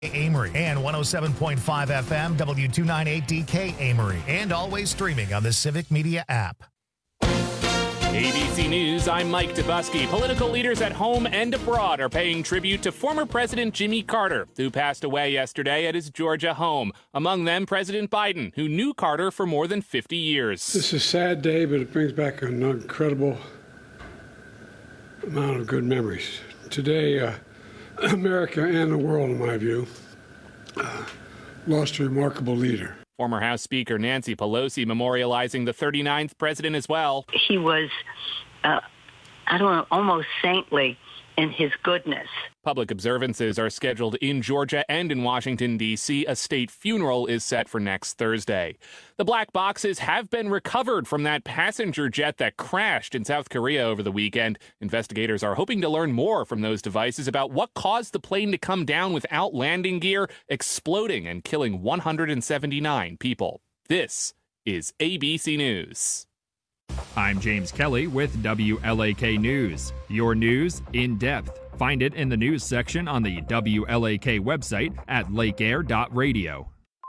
Amory and 107.5 FM W298DK Amory, and always streaming on the Civic Media app. ABC News, I'm Mike Dubusky. Political leaders at home and abroad are paying tribute to former President Jimmy Carter, who passed away yesterday at his Georgia home. Among them, President Biden, who knew Carter for more than 50 years. This is a sad day, but it brings back an incredible amount of good memories. Today, America and the world, in my view, lost a remarkable leader. Former House Speaker Nancy Pelosi memorializing the 39th president as well. He was, almost saintly in his goodness. Public observances are scheduled in Georgia and in Washington, D.C. A state funeral is set for next Thursday. The black boxes have been recovered from that passenger jet that crashed in South Korea over the weekend. Investigators are hoping to learn more from those devices about what caused the plane to come down without landing gear, exploding and killing 179 people. This is ABC News. I'm James Kelly with WLAK News. Your news in depth. Find it in the news section on the WLAK website at lakeair.radio.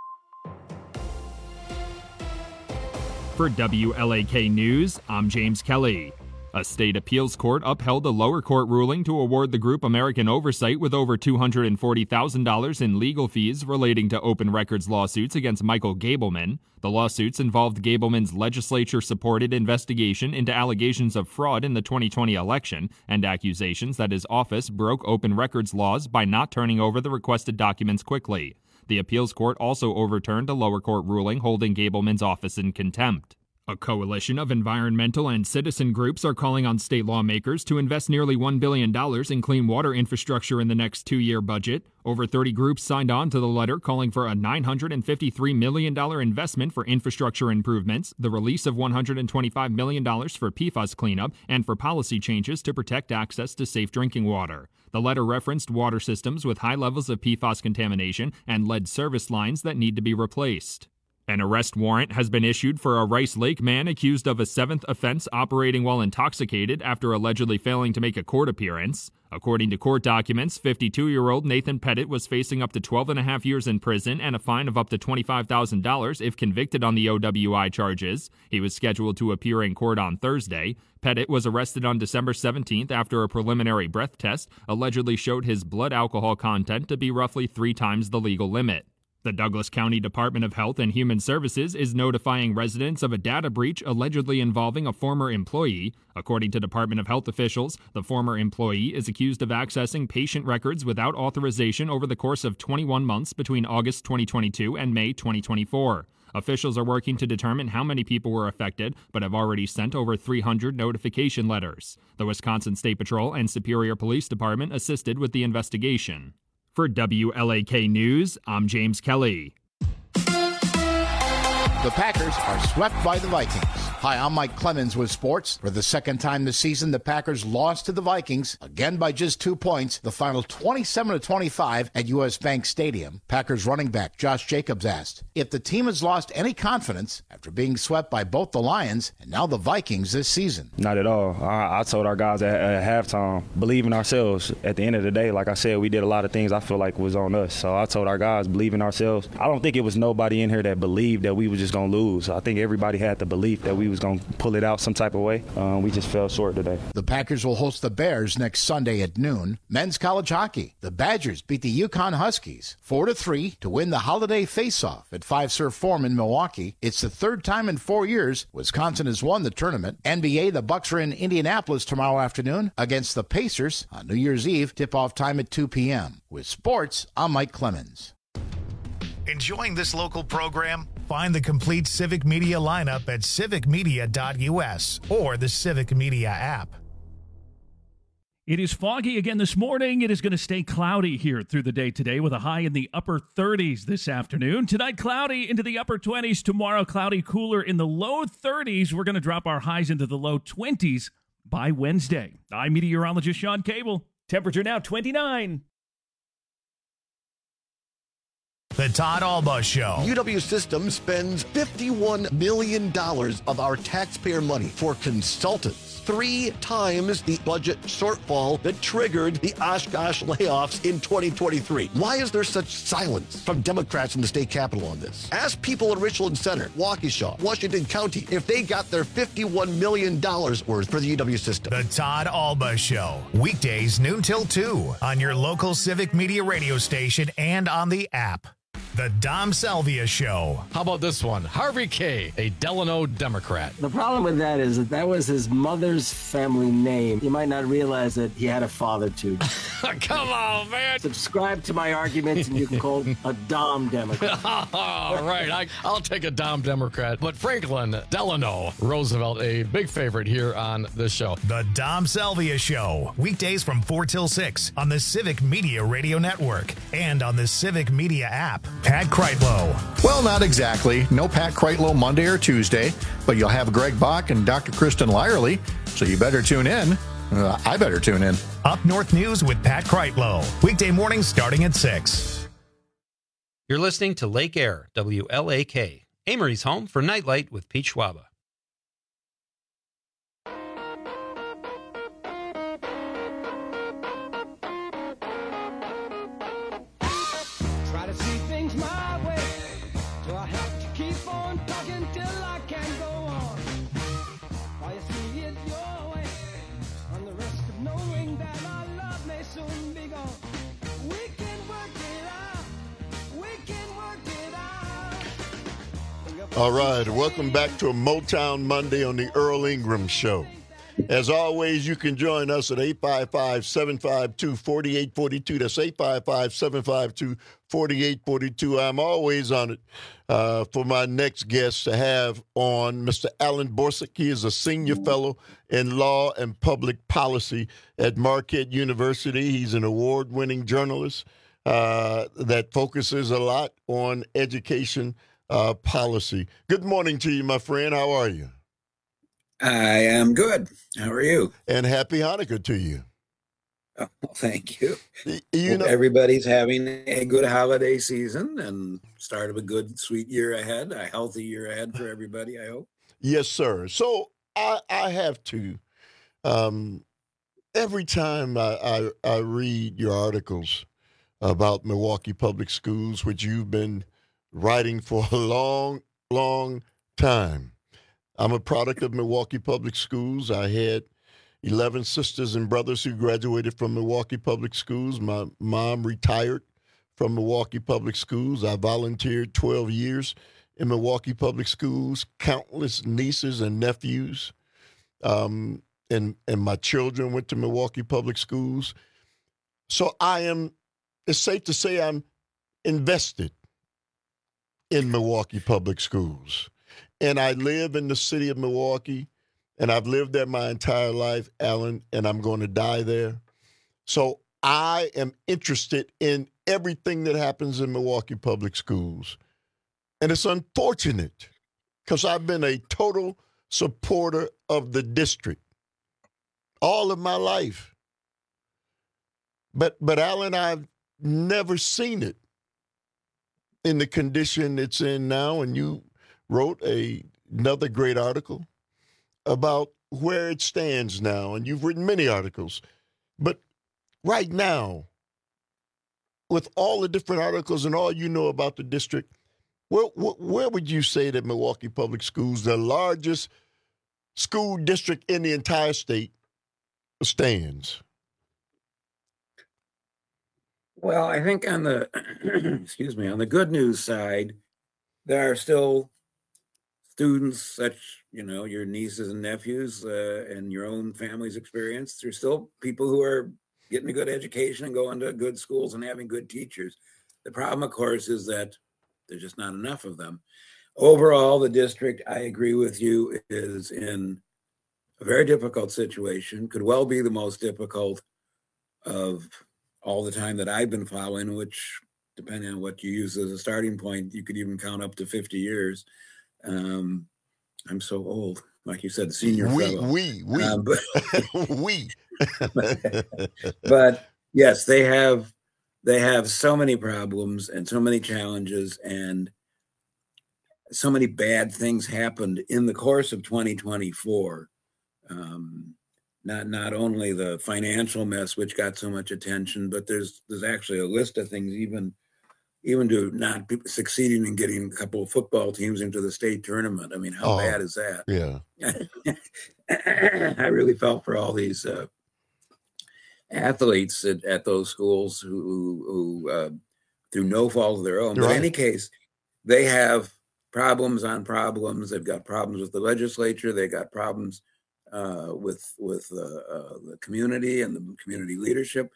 For WLAK News, I'm James Kelly. A state appeals court upheld a lower court ruling to award the group American Oversight with over $240,000 in legal fees relating to open records lawsuits against Michael Gableman. The lawsuits involved Gableman's legislature-supported investigation into allegations of fraud in the 2020 election and accusations that his office broke open records laws by not turning over the requested documents quickly. The appeals court also overturned a lower court ruling holding Gableman's office in contempt. A coalition of environmental and citizen groups are calling on state lawmakers to invest nearly $1 billion in clean water infrastructure in the next two-year budget. Over 30 groups signed on to the letter calling for a $953 million investment for infrastructure improvements, the release of $125 million for PFAS cleanup, and for policy changes to protect access to safe drinking water. The letter referenced water systems with high levels of PFAS contamination and lead service lines that need to be replaced. An arrest warrant has been issued for a Rice Lake man accused of a seventh offense operating while intoxicated after allegedly failing to make a court appearance. According to court documents, 52-year-old Nathan Pettit was facing up to 12.5 years in prison and a fine of up to $25,000 if convicted on the OWI charges. He was scheduled to appear in court on Thursday. Pettit was arrested on December 17th after a preliminary breath test allegedly showed his blood alcohol content to be roughly 3 times the legal limit. The Douglas County Department of Health and Human Services is notifying residents of a data breach allegedly involving a former employee. According to Department of Health officials, the former employee is accused of accessing patient records without authorization over the course of 21 months between August 2022 and May 2024. Officials are working to determine how many people were affected, but have already sent over 300 notification letters. The Wisconsin State Patrol and Superior Police Department assisted with the investigation. For WLAK News, I'm James Kelly. The Packers are swept by the Vikings. Hi, I'm Mike Clemens with sports. For the second time this season, the Packers lost to the Vikings, again by just 2 points, the final 27-25 at U.S. Bank Stadium. Packers running back Josh Jacobs asked if the team has lost any confidence after being swept by both the Lions and now the Vikings this season. Not at all. I told our guys at halftime, believe in ourselves. At the end of the day, like I said, we did a lot of things I feel like was on us. So I told our guys, believe in ourselves. I don't think it was nobody in here that believed that we were just going to lose. I think everybody had the belief that we was going to pull it out some type of way. We just fell short today. The Packers will host the Bears next Sunday at noon. Men's college hockey. The Badgers beat the Yukon Huskies 4-3 to win the holiday face-off at Five Surf Forum in Milwaukee. It's the third time in 4 years Wisconsin has won the tournament. NBA, the Bucks are in Indianapolis tomorrow afternoon against the Pacers on New Year's Eve. Tip-off time at 2 p.m. With sports, I'm Mike Clemens. Enjoying this local program? Find the complete Civic Media lineup at civicmedia.us or the Civic Media app. It is foggy again this morning. It is going to stay cloudy here through the day today with a high in the upper 30s this afternoon. Tonight, cloudy into the upper 20s. Tomorrow, cloudy, cooler in the low 30s. We're going to drop our highs into the low 20s by Wednesday. I'm meteorologist Sean Cable. Temperature now 29. The Todd Alba Show. UW Systems spends $51 million of our taxpayer money for consultants That's 3 times the budget shortfall that triggered the Oshkosh layoffs in 2023. Why is there such silence from Democrats in the state capitol on this? Ask people in Richland Center, Waukesha, Washington County, if they got their $51 million worth for the UW system. The Todd Alba Show, weekdays noon till 2 on your local Civic Media radio station and on the app. The Dom Salvia Show. How about this one? Harvey K., a Delano Democrat. The problem with that is that was his mother's family name. You might not realize that he had a father, too. Come on, man. Subscribe to my arguments, and you can call a Dom Democrat. All right, I'll take a Dom Democrat. But Franklin Delano Roosevelt, a big favorite here on this show. The Dom Salvia Show, weekdays from 4 till 6 on the Civic Media Radio Network and on the Civic Media app. Pat Kreitlow. Well, not exactly. No Pat Kreitlow Monday or Tuesday, but you'll have Greg Bach and Dr. Kristen Lyerly, so you better tune in. I better tune in. Up North News with Pat Kreitlow, weekday mornings starting at 6. You're listening to Lake Air, WLAK, Amory's home for Nightlight with Pete Schwaba. All right, welcome back to a Motown Monday on the Earl Ingram Show. As always, you can join us at 855-752-4842. That's 855-752-4842. I'm always on it for my next guest to have on Mr. Alan Borsuk. He is a senior fellow in law and public policy at Marquette University. He's an award-winning journalist that focuses a lot on education policy. Good morning to you, my friend. How are you? I am good. How are you? And happy Hanukkah to you. Oh, thank you. You know, everybody's having a good holiday season and start of a good, sweet year ahead, a healthy year ahead for everybody, I hope. Yes, sir. So I have to, every time I read your articles about Milwaukee Public Schools, which you've been writing for a long, long time. I'm a product of Milwaukee Public Schools. I had 11 sisters and brothers who graduated from Milwaukee Public Schools. My mom retired from Milwaukee Public Schools. I volunteered 12 years in Milwaukee Public Schools, countless nieces and nephews, and my children went to Milwaukee Public Schools. So it's safe to say I'm invested in Milwaukee Public Schools. And I live in the city of Milwaukee, and I've lived there my entire life, Alan, and I'm going to die there. So I am interested in everything that happens in Milwaukee Public Schools. And it's unfortunate because I've been a total supporter of the district all of my life. But Alan, I've never seen it in the condition it's in now, and you wrote another great article about where it stands now, and you've written many articles. But right now, with all the different articles and all you know about the district, where would you say that Milwaukee Public Schools, the largest school district in the entire state, stands? Well, I think on the on the good news side, there are still students such, your nieces and nephews and your own family's experience. There's still people who are getting a good education and going to good schools and having good teachers. The problem, of course, is that there's just not enough of them. Overall, the district, I agree with you, is in a very difficult situation, could well be the most difficult of all the time that I've been following, which, depending on what you use as a starting point, you could even count up to 50 years. I'm so old, like you said, the senior fellow. But yes, they have so many problems and so many challenges, and so many bad things happened in the course of 2024 Not only the financial mess, which got so much attention, but there's actually a list of things, even to not succeeding in getting a couple of football teams into the state tournament. I mean, how bad is that? Yeah. I really felt for all these athletes at those schools who through no fault of their own. But in any case, they have problems on problems. They've got problems with the legislature. They got problems with the community and the community leadership.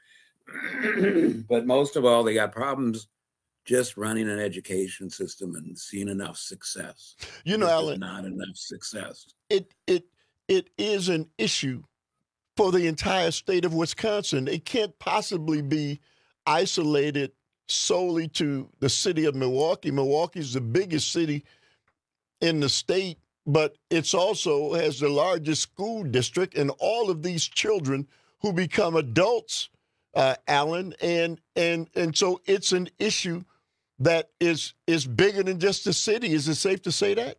But most of all, they got problems just running an education system and seeing enough success. You know, Alan, not enough success. It is an issue for the entire state of Wisconsin. It can't possibly be isolated solely to the city of Milwaukee. Milwaukee is the biggest city in the state, but it's also has the largest school district, and all of these children who become adults, Alan, and so it's an issue that is bigger than just the city. Is it safe to say that?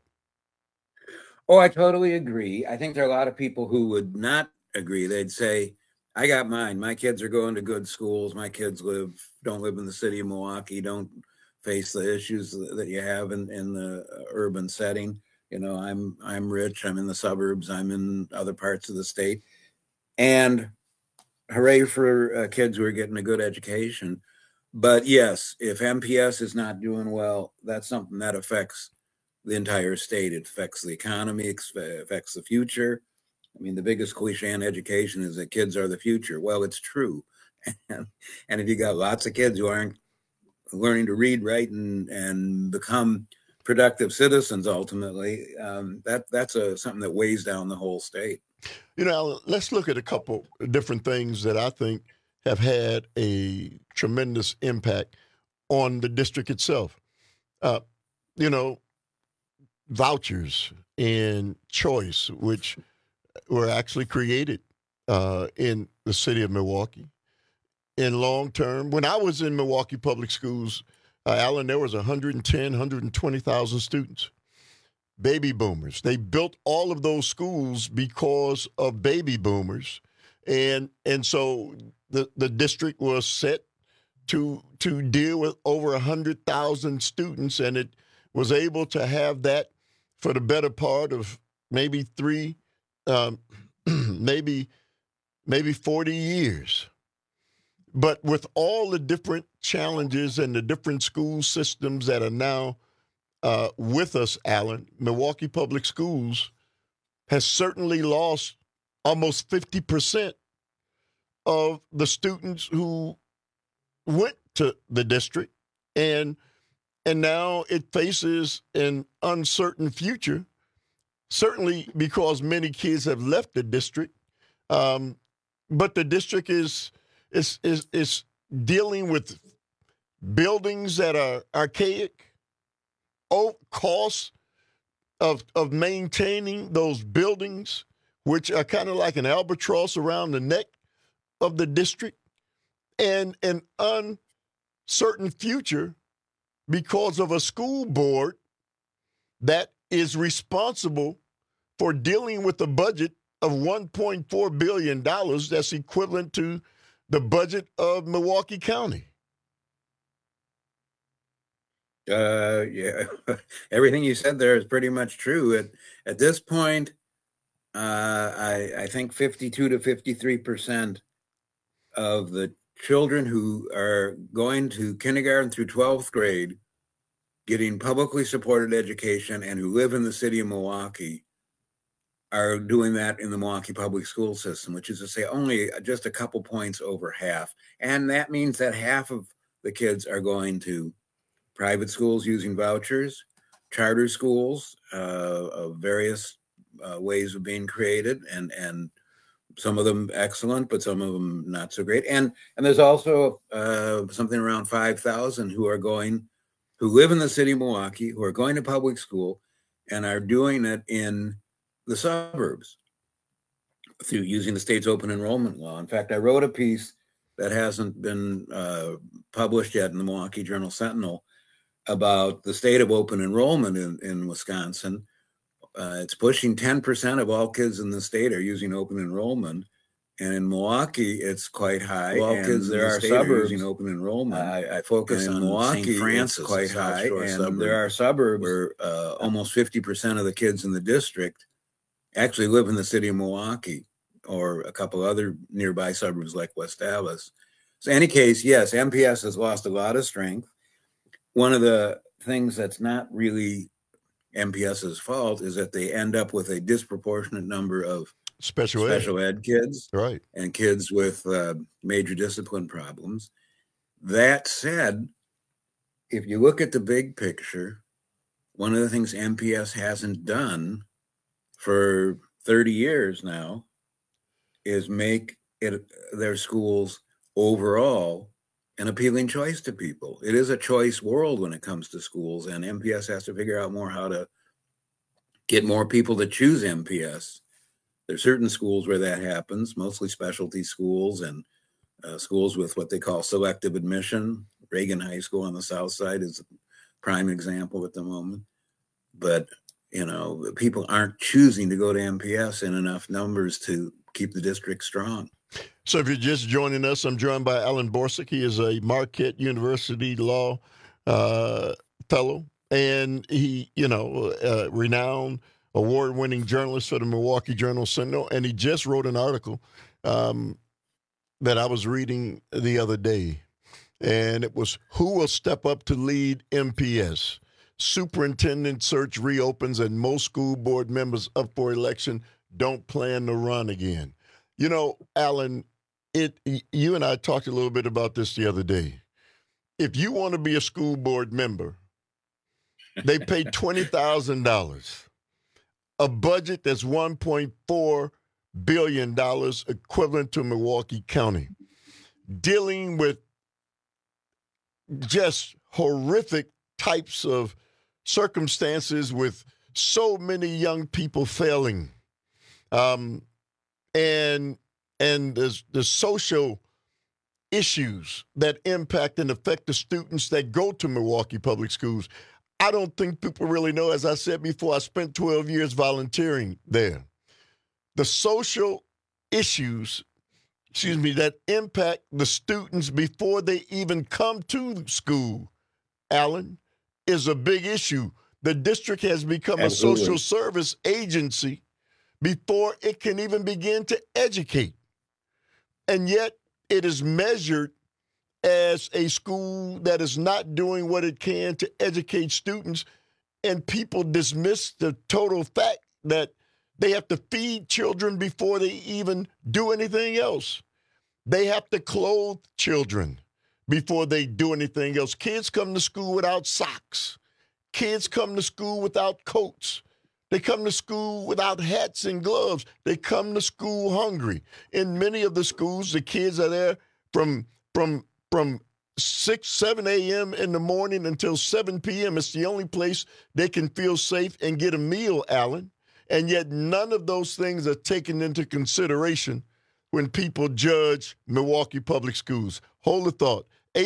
Oh, I totally agree. I think there are a lot of people who would not agree. They'd say, I got mine. My kids are going to good schools. My kids don't live in the city of Milwaukee, don't face the issues that you have in the urban setting. You know, I'm rich. I'm in the suburbs. I'm in other parts of the state. And hooray for kids who are getting a good education. But yes, if MPS is not doing well, that's something that affects the entire state. It affects the economy, it affects the future. I mean, the biggest cliche in education is that kids are the future. Well, it's true. And if you got lots of kids who aren't learning to read, write, and become productive citizens, ultimately, that's something that weighs down the whole state. You know, let's look at a couple of different things that I think have had a tremendous impact on the district itself. You know, vouchers and choice, which were actually created in the city of Milwaukee. In long term, when I was in Milwaukee Public Schools, Alan, there was 120,000 students. Baby boomers. They built all of those schools because of baby boomers. And so the district was set to deal with over 100,000 students, and it was able to have that for the better part of maybe maybe 40 years. But with all the different challenges and the different school systems that are now with us, Alan, Milwaukee Public Schools has certainly lost almost 50% of the students who went to the district, and now it faces an uncertain future, certainly because many kids have left the district. But the district is dealing with buildings that are archaic, costs of maintaining those buildings, which are kind of like an albatross around the neck of the district, and an uncertain future because of a school board that is responsible for dealing with a budget of $1.4 billion that's equivalent to the budget of Milwaukee County. Yeah, everything you said there is pretty much true. At this point, I think 52 to 53% of the children who are going to kindergarten through 12th grade, getting publicly supported education, and who live in the city of Milwaukee are doing that in the Milwaukee public school system, which is to say only just a couple points over half. And that means that half of the kids are going to private schools using vouchers, charter schools of various ways of being created, and some of them excellent, but some of them not so great. And there's also something around 5,000 who live in the city of Milwaukee, who are going to public school and are doing it in the suburbs through using the state's open enrollment law. In fact, I wrote a piece that hasn't been published yet in the Milwaukee Journal Sentinel about the state of open enrollment in Wisconsin. it's pushing 10% of all kids in the state are using open enrollment. And in Milwaukee, it's quite high. Well, kids, there are suburbs using open enrollment. I focus on Milwaukee. St. Francis, it's quite high, and there are suburbs where almost 50% of the kids in the district actually live in the city of Milwaukee or a couple other nearby suburbs like West Allis. So, in any case, yes, MPS has lost a lot of strength. One of the things that's not really MPS's fault is that they end up with a disproportionate number of special ed kids, right, and kids with major discipline problems. That said, if you look at the big picture, one of the things MPS hasn't done for 30 years now is make their schools overall an appealing choice to people. It is a choice world when it comes to schools, and MPS has to figure out more how to get more people to choose MPS. There's certain schools where that happens, mostly specialty schools and schools with what they call selective admission. Reagan High School on the south side is a prime example at the moment. But, people aren't choosing to go to MPS in enough numbers to keep the district strong. So if you're just joining us, I'm joined by Alan Borsig. He is a Marquette University law fellow, and he, renowned award-winning journalist for the Milwaukee Journal-Sentinel, and he just wrote an article that I was reading the other day, and it was, "Who will step up to lead MPS? Superintendent search reopens and most school board members up for election don't plan to run again." Alan, you and I talked a little bit about this the other day. If you want to be a school board member, they pay $20,000. A budget that's $1.4 billion, equivalent to Milwaukee County, dealing with just horrific types of circumstances with so many young people failing, and the social issues that impact and affect the students that go to Milwaukee Public Schools. I don't think people really know. As I said before, I spent 12 years volunteering there. The social issues, that impact the students before they even come to school, Alan, is a big issue. The district has become Absolutely. A social service agency before it can even begin to educate. And yet it is measured as a school that is not doing what it can to educate students, and people dismiss the total fact that they have to feed children before they even do anything else. They have to clothe children before they do anything else. Kids come to school without socks. Kids come to school without coats. They come to school without hats and gloves. They come to school hungry. In many of the schools, the kids are there from 6, 7 a.m. in the morning until 7 p.m. It's the only place they can feel safe and get a meal, Alan. And yet none of those things are taken into consideration when people judge Milwaukee Public Schools. Hold the thought.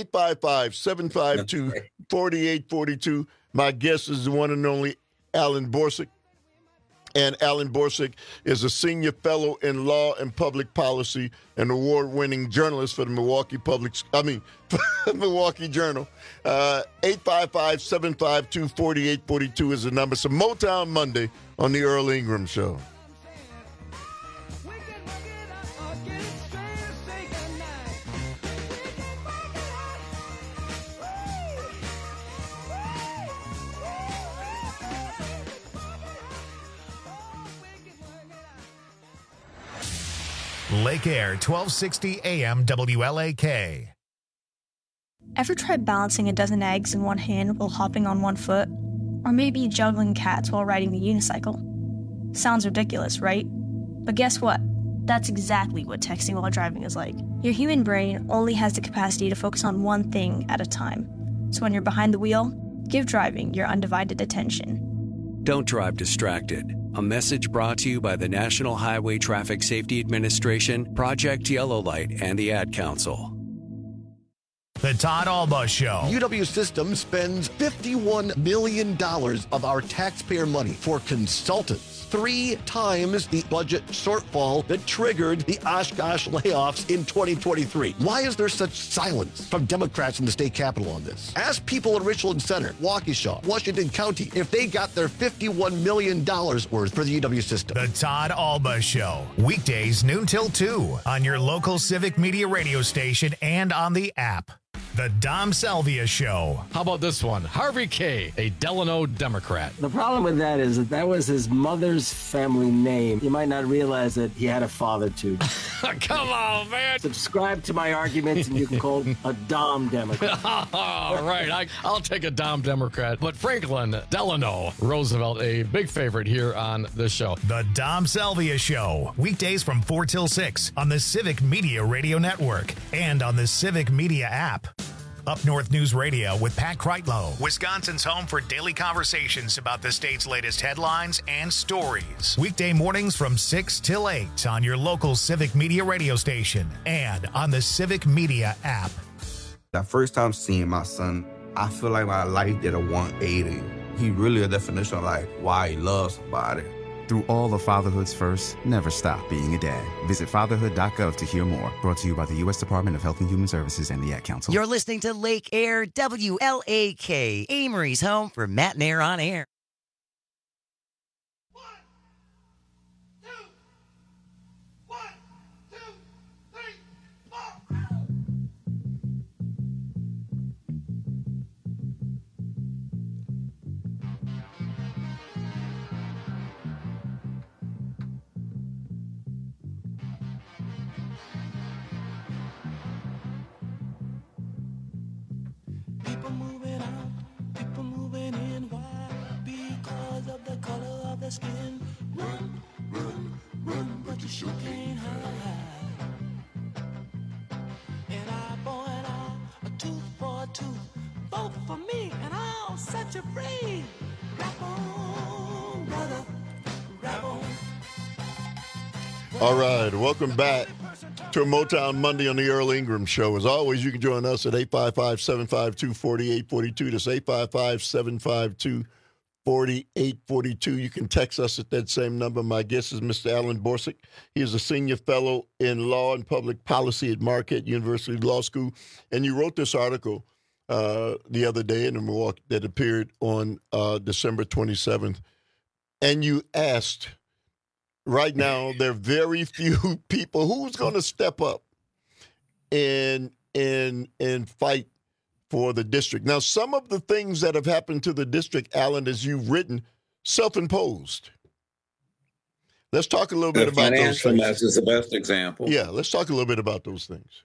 855-752-4842. My guest is the one and only Alan Borsig. And Alan Borsig is a senior fellow in law and public policy and award-winning journalist for the Milwaukee Journal. 855-752-4842 is the number. So Motown Monday on the Earl Ingram Show. Lake Air, 1260 AM WLAK. Ever tried balancing a dozen eggs in one hand while hopping on one foot? Or maybe juggling cats while riding a unicycle? Sounds ridiculous, right? But guess what? That's exactly what texting while driving is like. Your human brain only has the capacity to focus on one thing at a time. So when you're behind the wheel, give driving your undivided attention. Don't drive distracted. A message brought to you by the National Highway Traffic Safety Administration, Project Yellow Light, and the Ad Council. The Todd Alba Show. UW System spends $51 million of our taxpayer money for consultants. 3 times the budget shortfall that triggered the Oshkosh layoffs in 2023. Why is there such silence from Democrats in the state capitol on this? Ask people in Richland Center, Waukesha, Washington County, if they got their $51 million worth for the UW System. The Todd Alba Show. Weekdays noon till 2 on your local Civic Media radio station and on the app. The Dom Salvia Show. How about this one? Harvey K., a Delano Democrat. The problem with that is that was his mother's family name. You might not realize that he had a father, too. Come on, man. Subscribe to my arguments, and you can call a Dom Democrat. All right, I'll take a Dom Democrat. But Franklin Delano Roosevelt, a big favorite here on this show. The Dom Salvia Show. Weekdays from 4 till 6 on the Civic Media Radio Network and on the Civic Media app. Up North News Radio with Pat Kreitlow, Wisconsin's home for daily conversations about the state's latest headlines and stories. Weekday mornings from 6 till 8 on your local Civic Media radio station and on the Civic Media app. That first time seeing my son, I feel like my life did a 180. He really a definition of like why he loves somebody. Through all of fatherhood's first, never stop being a dad. Visit fatherhood.gov to hear more. Brought to you by the U.S. Department of Health and Human Services and the Ad Council. You're listening to Lake Air WLAK, Amory's home for Matt and Air on Air. People moving out, people moving in. Why? Because of the color of their skin. Run, run, run, but you sure can't hide. An eye for an eye, a tooth for a tooth. Vote for me and I'll set you free. Rap on, brother, rap on. All right, welcome back to a Motown Monday on the Earl Ingram Show. As always, you can join us at 855-752-4842. That's 855-752-4842. You can text us at that same number. My guest is Mr. Alan Borsig. He is a senior fellow in law and public policy at Marquette University Law School. And you wrote this article the other day in the Milwaukee that appeared on December 27th. And you asked, right now, there are very few people who's going to step up and fight for the district. Now, some of the things that have happened to the district, Alan, as you've written, self-imposed. Let's talk a little bit about those things. Financial mess is the best example. Yeah, let's talk a little bit about those things.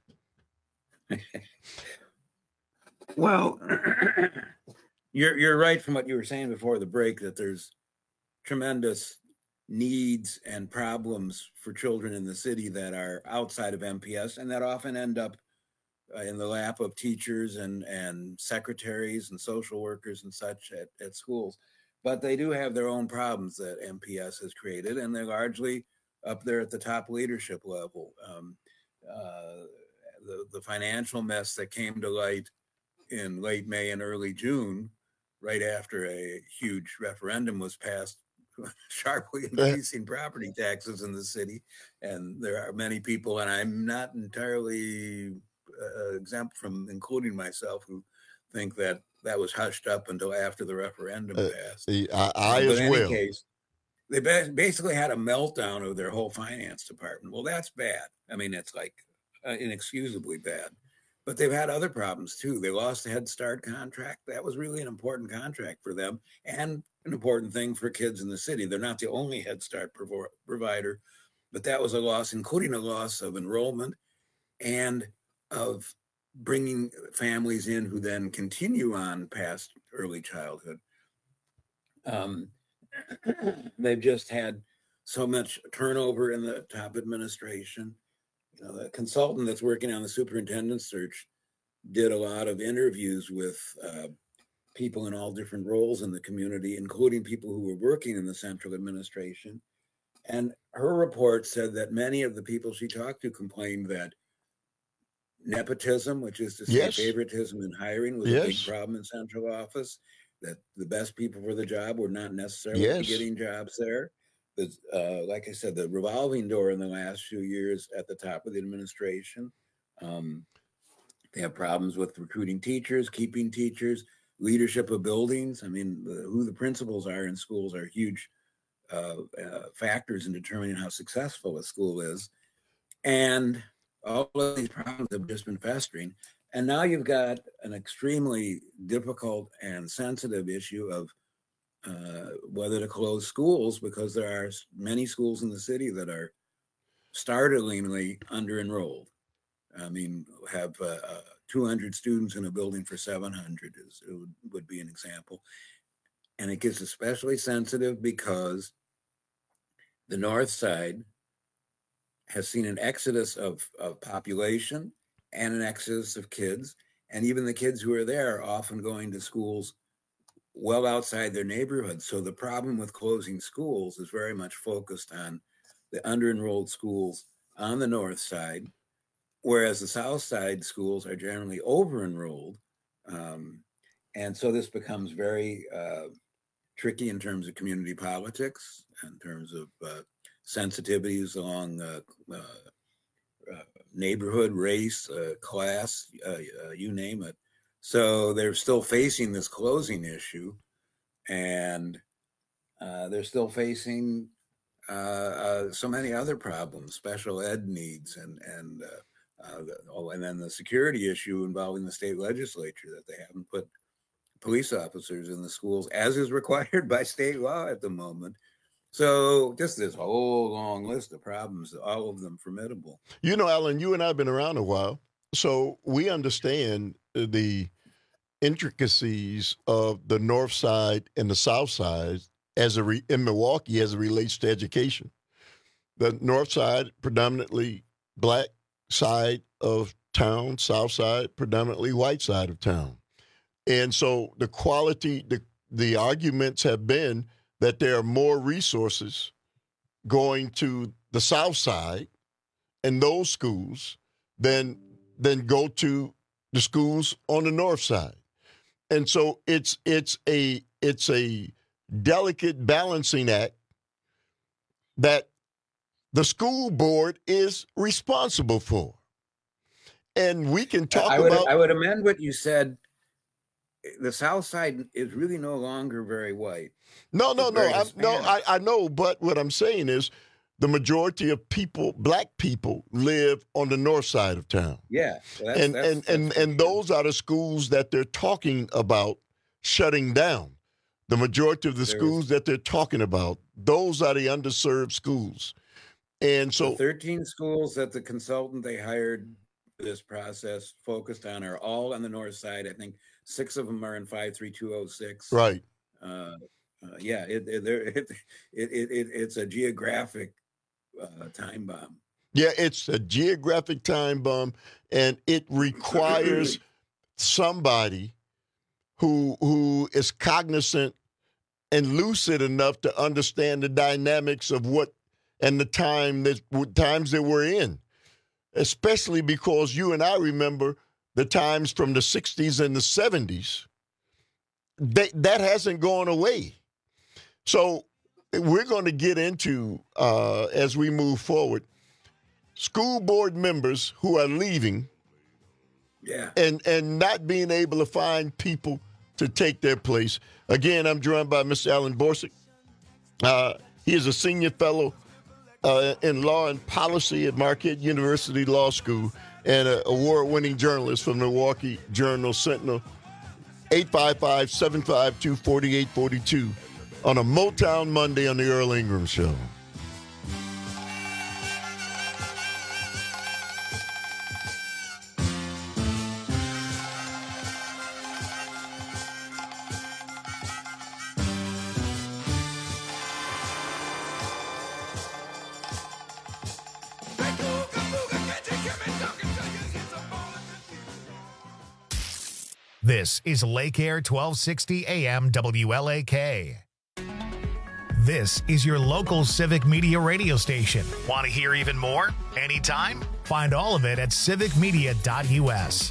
Well, you're right from what you were saying before the break that there's tremendous needs and problems for children in the city that are outside of MPS and that often end up in the lap of teachers and secretaries and social workers and such at schools. But they do have their own problems that MPS has created, and they're largely up there at the top leadership level. The financial mess that came to light in late May and early June, right after a huge referendum was passed, sharply increasing property taxes in the city. And there are many people, and I'm not entirely exempt from including myself, who think that that was hushed up until after the referendum passed. I as well. Case, they basically had a meltdown of their whole finance department. Well, that's bad. I mean, it's like inexcusably bad. But they've had other problems too. They lost the Head Start contract. That was really an important contract for them and an important thing for kids in the city. They're not the only Head Start provider, but that was a loss, including a loss of enrollment and of bringing families in who then continue on past early childhood. They've just had so much turnover in the top administration. You know, the consultant that's working on the superintendent search did a lot of interviews with people in all different roles in the community, including people who were working in the central administration. And her report said that many of the people she talked to complained that Nepotism, which is to say Yes. favoritism in hiring, was a big problem in central office. That the best people for the job were not necessarily Yes. getting jobs there. Like I said, the revolving door in the last few years at the top of the administration. They have problems with recruiting teachers, keeping teachers, leadership of buildings. I mean, who the principals are in schools are huge factors in determining how successful a school is. And all of these problems have just been festering. And now you've got an extremely difficult and sensitive issue of whether to close schools, because there are many schools in the city that are startlingly under-enrolled. I mean, have 200 students in a building for 700 would be an example. And it gets especially sensitive because the North Side has seen an exodus of population and an exodus of kids. And even the kids who are there are often going to schools well outside their neighborhood. So the problem with closing schools is very much focused on the under-enrolled schools on the North Side, whereas the South Side schools are generally over-enrolled. And so this becomes very tricky in terms of community politics, in terms of sensitivities along neighborhood, race, class, you name it. So they're still facing this closing issue, and they're still facing so many other problems, special ed needs, and then the security issue involving the state legislature, that they haven't put police officers in the schools as is required by state law at the moment. So just this whole long list of problems, all of them formidable. You know, Alan, you and I have been around a while, so we understand the intricacies of the North Side and the South Side in Milwaukee as it relates to education. The North Side, predominantly black side of town, South Side, predominantly white side of town. And so the quality, the arguments have been that there are more resources going to the South Side and those schools than go to the schools on the North Side. And so it's a delicate balancing act that the school board is responsible for. And we can talk about... I would amend what you said. The South Side is really no longer very white. No. I know, but what I'm saying is the majority of people, black people, live on the North Side of town. Yeah. And those are the schools that they're talking about shutting down. The majority of the schools that they're talking about, those are the underserved schools. And so the 13 schools that the consultant they hired for this process focused on are all on the North Side. I think 6 of them are in 53206. Right. It's a geographic time bomb. Yeah, it's a geographic time bomb, and it requires somebody who is cognizant and lucid enough to understand the dynamics of what and the times that we're in, especially because you and I remember the times from the 60s and the 70s. That hasn't gone away. So we're going to get into, as we move forward, school board members who are leaving and not being able to find people to take their place. Again, I'm joined by Mr. Alan Borsig. He is a senior fellow in law and policy at Marquette University Law School and an award-winning journalist from the Milwaukee Journal-Sentinel. 855-752-4842 on a Motown Monday on the Earl Ingram Show. This is Lake Air 1260 AM WLAK. This is your local Civic Media radio station. Want to hear even more? Anytime? Find all of it at civicmedia.us.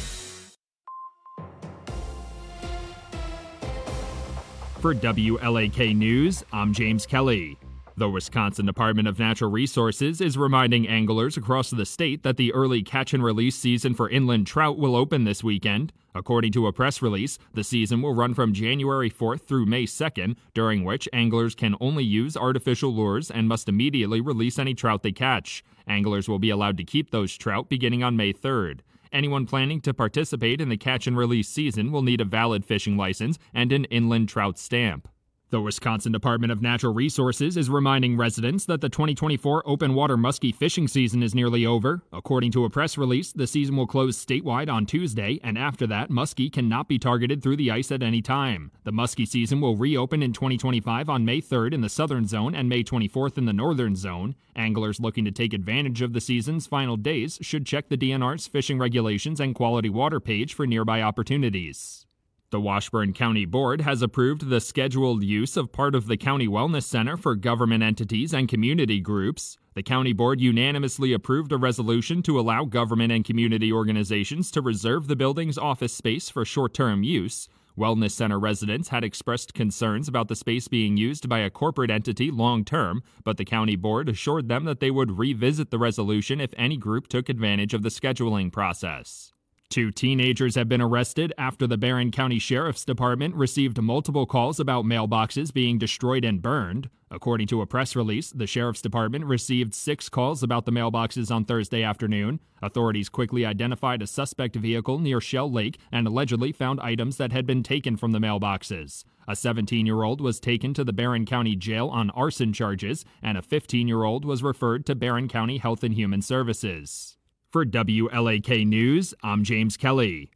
For WLAK News, I'm James Kelly. The Wisconsin Department of Natural Resources is reminding anglers across the state that the early catch-and-release season for inland trout will open this weekend. According to a press release, the season will run from January 4th through May 2nd, during which anglers can only use artificial lures and must immediately release any trout they catch. Anglers will be allowed to keep those trout beginning on May 3rd. Anyone planning to participate in the catch-and-release season will need a valid fishing license and an inland trout stamp. The Wisconsin Department of Natural Resources is reminding residents that the 2024 open water muskie fishing season is nearly over. According to a press release, the season will close statewide on Tuesday, and after that, muskie cannot be targeted through the ice at any time. The muskie season will reopen in 2025 on May 3rd in the southern zone and May 24th in the northern zone. Anglers looking to take advantage of the season's final days should check the DNR's fishing regulations and quality water page for nearby opportunities. The Washburn County Board has approved the scheduled use of part of the County Wellness Center for government entities and community groups. The County Board unanimously approved a resolution to allow government and community organizations to reserve the building's office space for short-term use. Wellness Center residents had expressed concerns about the space being used by a corporate entity long-term, but the County Board assured them that they would revisit the resolution if any group took advantage of the scheduling process. 2 teenagers have been arrested after the Barron County Sheriff's Department received multiple calls about mailboxes being destroyed and burned. According to a press release, the Sheriff's Department received 6 calls about the mailboxes on Thursday afternoon. Authorities quickly identified a suspect vehicle near Shell Lake and allegedly found items that had been taken from the mailboxes. A 17-year-old was taken to the Barron County Jail on arson charges, and a 15-year-old was referred to Barron County Health and Human Services. For WLAK News, I'm James Kelly.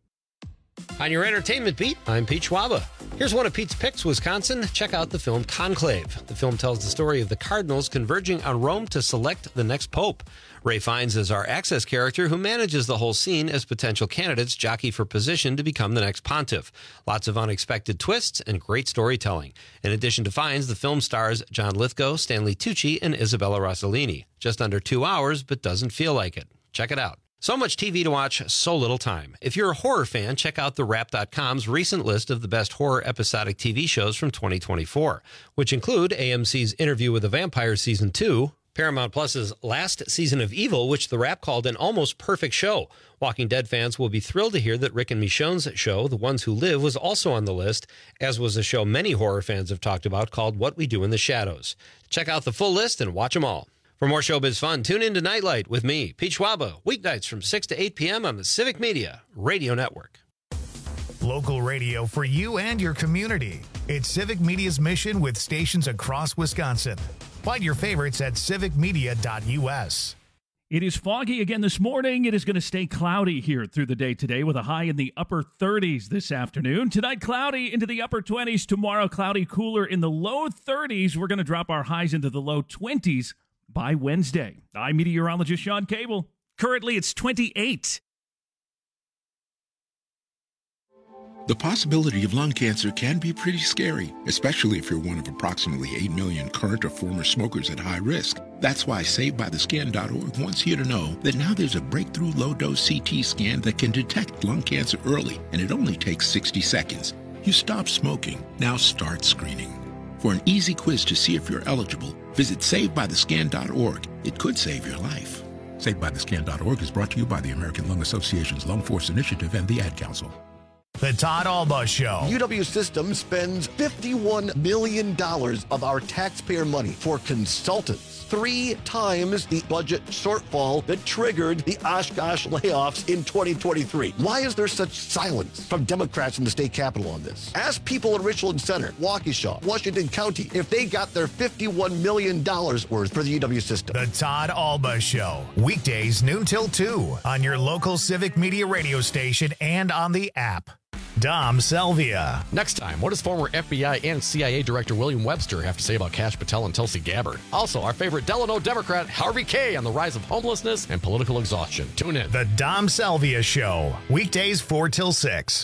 On your entertainment beat, I'm Pete Schwaba. Here's one of Pete's picks, Wisconsin. Check out the film Conclave. The film tells the story of the cardinals converging on Rome to select the next pope. Ray Fiennes is our Access character who manages the whole scene as potential candidates jockey for position to become the next pontiff. Lots of unexpected twists and great storytelling. In addition to Fiennes, the film stars John Lithgow, Stanley Tucci, and Isabella Rossellini. Just under 2 hours, but doesn't feel like it. Check it out. So much TV to watch, so little time. If you're a horror fan, check out TheWrap.com's recent list of the best horror episodic TV shows from 2024, which include AMC's Interview with a Vampire Season 2, Paramount Plus's last season of Evil, which The Wrap called an almost perfect show. Walking Dead fans will be thrilled to hear that Rick and Michonne's show, The Ones Who Live, was also on the list, as was a show many horror fans have talked about called What We Do in the Shadows. Check out the full list and watch them all. For more showbiz fun, tune in to Nightlight with me, Pete Schwaba, weeknights from 6 to 8 p.m. on the Civic Media Radio Network. Local radio for you and your community. It's Civic Media's mission with stations across Wisconsin. Find your favorites at civicmedia.us. It is foggy again this morning. It is going to stay cloudy here through the day today with a high in the upper 30s this afternoon. Tonight, cloudy into the upper 20s. Tomorrow, cloudy, cooler in the low 30s. We're going to drop our highs into the low 20s by Wednesday. I'm meteorologist Sean Cable. Currently, it's 28. The possibility of lung cancer can be pretty scary, especially if you're one of approximately 8 million current or former smokers at high risk. That's why SaveByTheScan.org wants you to know that now there's a breakthrough low-dose CT scan that can detect lung cancer early, and it only takes 60 seconds. You stop smoking, now start screening. For an easy quiz to see if you're eligible, visit SaveByTheScan.org. It could save your life. SaveByTheScan.org is brought to you by the American Lung Association's Lung Force Initiative and the Ad Council. The Todd Alba Show. UW Systems spends $51 million of our taxpayer money for consultants. 3 times the budget shortfall that triggered the Oshkosh layoffs in 2023. Why is there such silence from Democrats in the state capitol on this? Ask people in Richland Center, Waukesha, Washington County, if they got their $51 million worth for the UW system. The Todd Alba Show. Weekdays noon till 2 on your local Civic Media radio station and on the app. Dom Selvia. Next time, what does former FBI and CIA Director William Webster have to say about Kash Patel and Tulsi Gabbard? Also, our favorite Delano Democrat, Harvey Kaye, on the rise of homelessness and political exhaustion. Tune in. The Dom Selvia Show. Weekdays 4 till 6.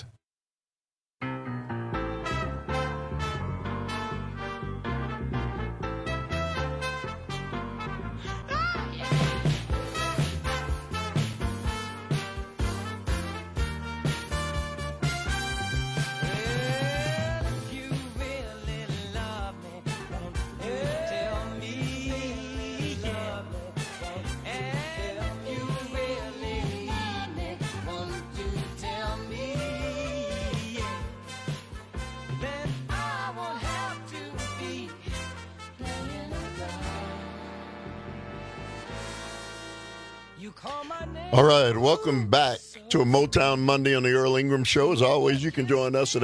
All right, welcome back to a Motown Monday on the Earl Ingram Show. As always, you can join us at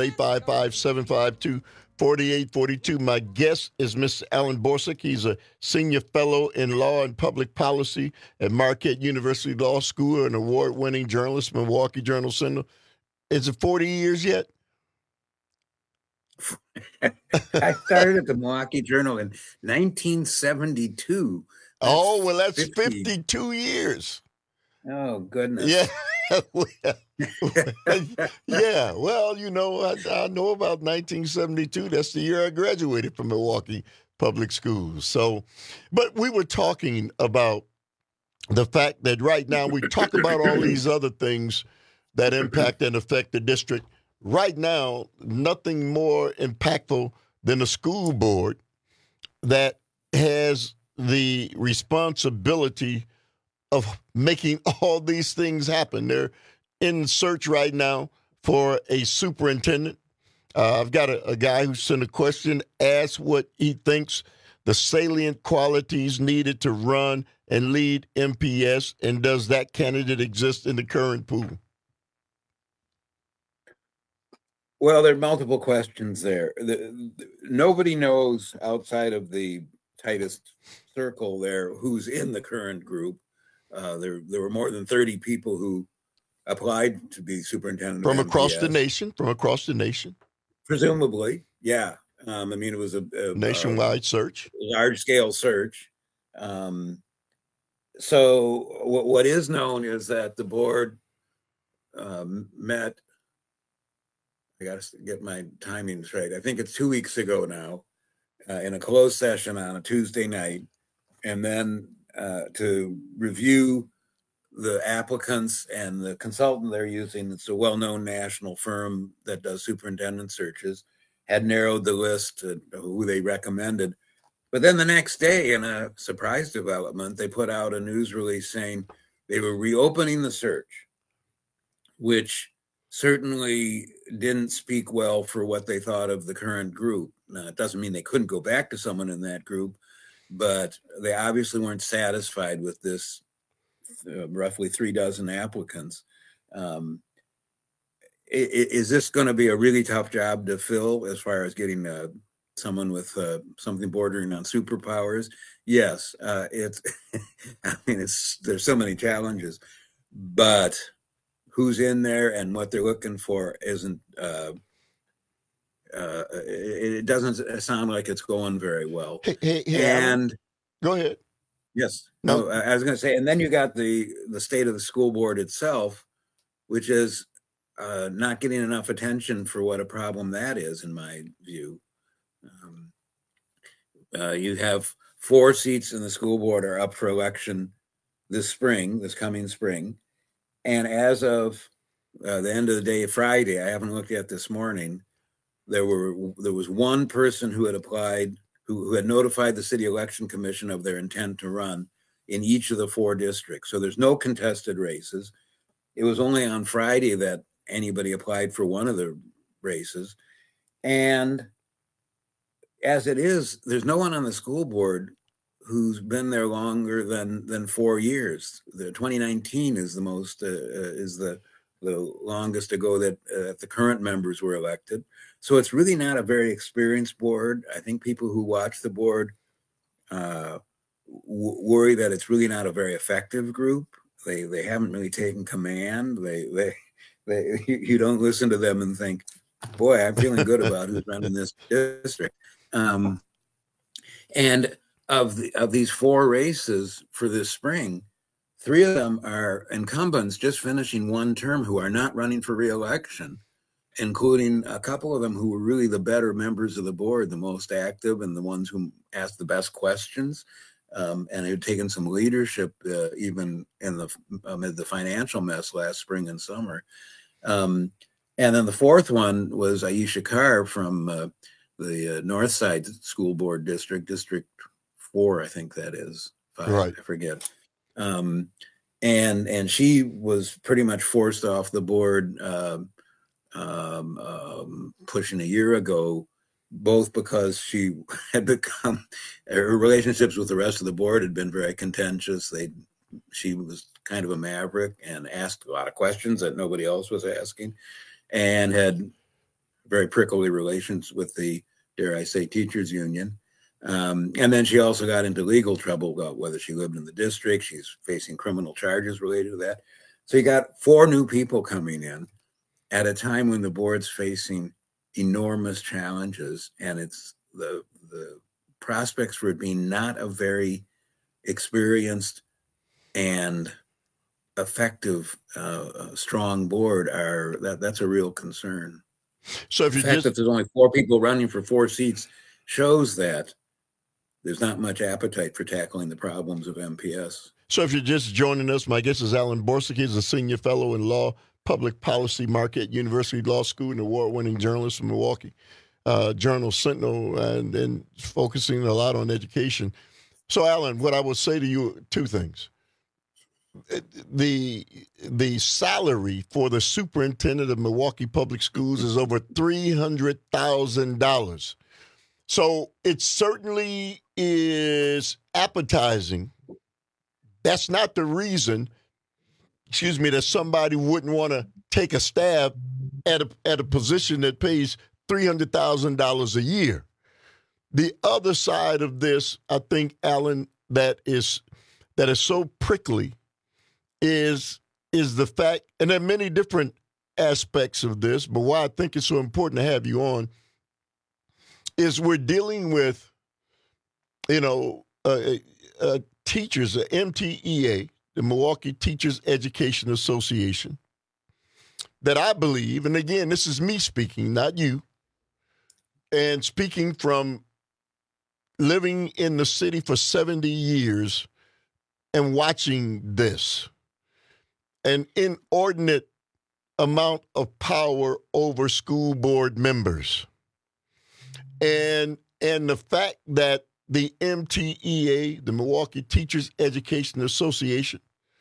855-752-4842. My guest is Mr. Alan Borsig. He's a senior fellow in law and public policy at Marquette University Law School, an award-winning journalist, Milwaukee Journal Sentinel. Is it 40 years yet? I started at the Milwaukee Journal in 1972. Oh, well, that's 52 years. Oh, goodness. Yeah. Yeah. Well, you know, I know about 1972. That's the year I graduated from Milwaukee Public Schools. So, but we were talking about the fact that right now we talk about all these other things that impact and affect the district. Right now, nothing more impactful than a school board that has the responsibility of making all these things happen. They're in search right now for a superintendent. I've got a guy who sent a question, asked what he thinks the salient qualities needed to run and lead MPS, and does that candidate exist in the current pool? Well, there are multiple questions there. Nobody knows outside of the tightest circle there who's in the current group. There were more than 30 people who applied to be superintendent from of across MPS. the nation. From across the nation, presumably, yeah. I mean, it was a nationwide search, large-scale search. So what is known is that the board met. I got to get my timings right. I think it's 2 weeks ago now, in a closed session on a Tuesday night, and then to review the applicants and the consultant they're using. It's a well-known national firm that does superintendent searches, had narrowed the list to who they recommended. But then the next day, in a surprise development, they put out a news release saying they were reopening the search, which certainly didn't speak well for what they thought of the current group. Now, it doesn't mean they couldn't go back to someone in that group, but they obviously weren't satisfied with this roughly 36 applicants. Is this going to be a really tough job to fill as far as getting someone with something bordering on superpowers? Yes, it's. I mean, there's so many challenges, but who's in there and what they're looking for isn't. It doesn't sound like it's going very well. Hey, and go ahead. Yes. No, I was going to say, and then you got the state of the school board itself, which is not getting enough attention for what a problem that is, in my view. You have 4 seats in the school board are up for election this coming spring. And as of the end of the day, Friday, I haven't looked at this morning, there was one person who had applied, who had notified the city election commission of their intent to run in each of the 4 districts. So there's no contested races. It was only on Friday that anybody applied for one of the races. And as it is, there's no one on the school board who's been there longer than 4 years. The 2019 is the most is the longest ago that the current members were elected. So it's really not a very experienced board. I think people who watch the board worry that it's really not a very effective group. They haven't really taken command. You don't listen to them and think, boy, I'm feeling good about who's running this district. And of these 4 races for this spring, 3 of them are incumbents just finishing one term who are not running for re-election, including a couple of them who were really the better members of the board, the most active and the ones who asked the best questions, and had taken some leadership even in amid the financial mess last spring and summer. And then the 4th one was Aisha Carr from the North Side School Board District 4, I think that is. 5, right. I forget. And she was pretty much forced off the board pushing a year ago, both because she had become, her relationships with the rest of the board had been very contentious. They she was kind of a maverick and asked a lot of questions that nobody else was asking, and had very prickly relations with the, dare I say, teachers union. And then she also got into legal trouble about whether she lived in the district. She's facing criminal charges related to that. So you got 4 new people coming in at a time when the board's facing enormous challenges, and it's the prospects for it being not a very experienced and effective, strong board that's a real concern. So if the fact that there's only 4 people running for 4 seats shows that there's not much appetite for tackling the problems of MPS. So if you're just joining us, my guest is Alan Borsig. He's a senior fellow in law, public policy, Marquette University Law School, and award-winning journalist from Milwaukee Journal Sentinel, and then focusing a lot on education. So, Alan, what I will say to you, 2 things. The salary for the superintendent of Milwaukee Public Schools is over $300,000. So it certainly is appetizing. That's not the reason, that somebody wouldn't want to take a stab at a position that pays $300,000 a year. The other side of this, I think, Alan, that is so prickly is the fact, and there are many different aspects of this, but why I think it's so important to have you on is we're dealing with, teachers, the MTEA, the Milwaukee Teachers Education Association, that I believe, and again, this is me speaking, not you, and speaking from living in the city for 70 years and watching this, an inordinate amount of power over school board members. And the fact that the MTEA, the Milwaukee Teachers Education Association,